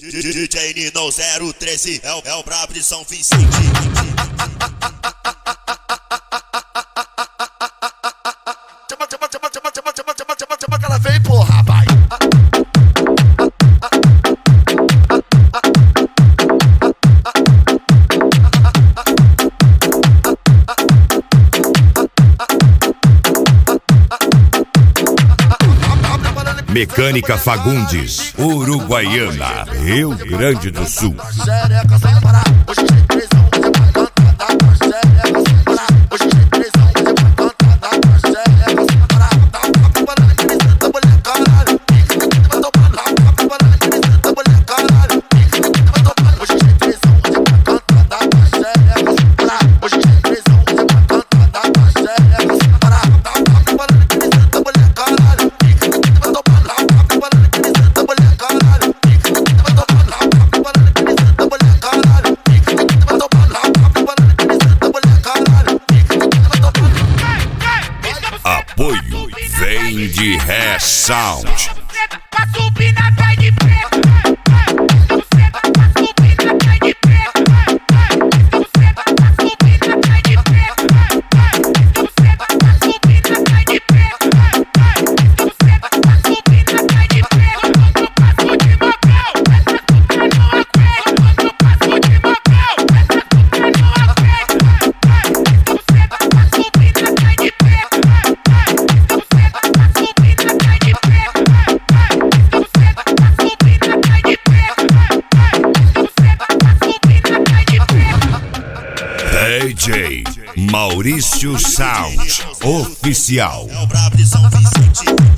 DJ Ninão 013 é o brabo de São Vicente. Chama que ela vem, porra, vai. Mecânica Fagundes, Uruguaiana, Rio Grande do Sul. Xereca sem parar, hoje tem prisão, você vai cantar da tua xereca sem parar. Hoje tem prisão, você vai cantar da tua xereca sem parar. Tá preparando aquele santa mulher, caralho. Fica que vai tomar lá, tá preparando aquele santa mulher, caralho. Fica que vai tomar. Hoje tem prisão, você vai cantar da tua xereca sem parar. Hoje tem prisão, você vai cantar da tua xereca sem parar. Tá preparando aquele santa mulher, caralho. Fica que vai tomar lá, tá preparando aquele santa mulher, caralho. Fica que vai tomar lá, tá preparando aquele santa mulher, caralho. Fica que vai tomar lá, tá preparando aquele santa mulher, caralho. Fica que vai tomar. Apoio vem de Ré Sound. Pra subir na pé de preto. Pra subir na pé de preto. Pra subir na pé de preto. Pra subir na pé de preto. Pra subir na pé de preto. Outro passo de mocão. Essa tuca não aguenta. Outro passo de mocão. Essa tuca não aguenta. Pra subir na pé de preto. Pra subir na pé de preto. DJ Maurício Sound Oficial. É o brabo de São Vicente.